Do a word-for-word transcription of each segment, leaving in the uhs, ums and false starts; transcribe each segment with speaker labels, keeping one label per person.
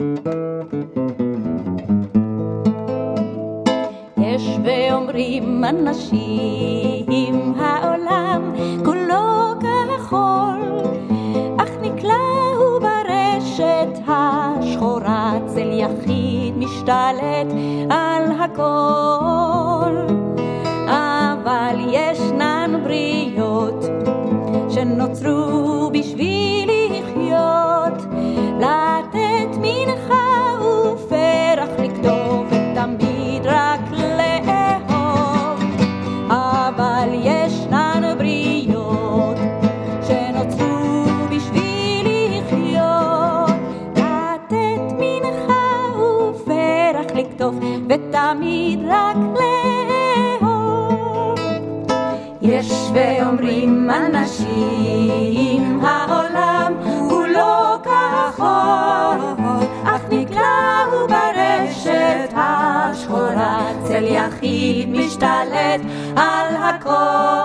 Speaker 1: יש ואומרים אנשים העולם כולו כחול, אך נקלעו ברשת השחורה, צל יחיד משתלט על הכל. אבל ישנן בריות שנוצרו בשביל לחיות, לתת מנחה ופרח לקטוף ותמיד רק לאהוב. אבל ישנן בריות שנוצרו בשביל לחיות, לתת מנחה ופרח לקטוף ותמיד רק לאהוב. יש ואומרים אנשים העולם כולו כחול, אך נקלעו ברשת השחורה, צל יחיד משתלט על הכל.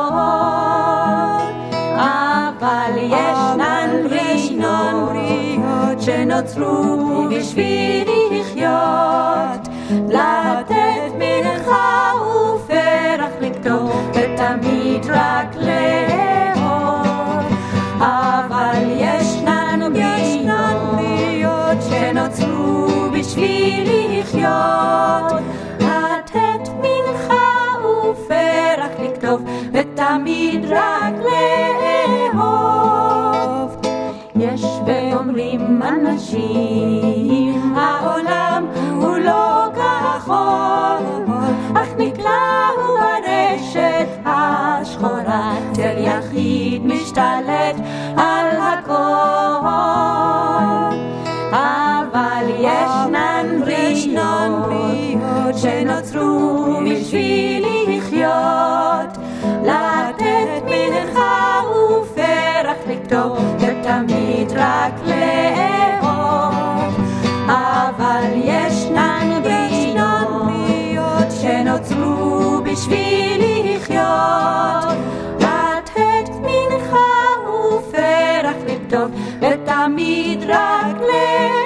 Speaker 1: אבל ישנן בריות שנוצרו בשביל לחיות, לתת מנחה ופרח לקטוף ותמיד רק לאהוב. אבל ישנן בריות שנוצרו בשביל לחיות, לתת מנחה ופרח לקטוף ותמיד רק לאהוב. יש ואומרים אנשים העולם הוא לא כחול, אך נקלעו ברשת השחורה, צל יחיד משתלט על הכל. אבל ישנן בריות שנוצרו בשביל לחיות, לתת מנחה ופרח לקטוף ותמיד רק לאהוב. אבל ישנן בריות שנוצרו בשביל לחיות, לתת מנחה ופרח לקטוף ותמיד רק לאהוב.